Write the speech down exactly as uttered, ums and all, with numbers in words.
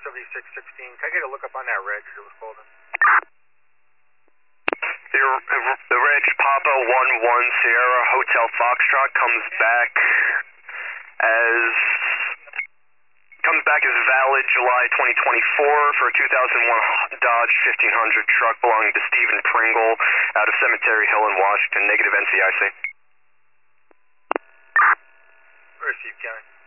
seventy-six sixteen. Can I get a look up on that reg it was pulled in? The, the reg Papa one one Sierra Hotel Foxtrot comes back as comes back as valid July twenty twenty-four for a two thousand one Dodge fifteen hundred truck belonging to Stephen Pringle out of Cemetery Hill in Washington. Negative N C I C. Received, County.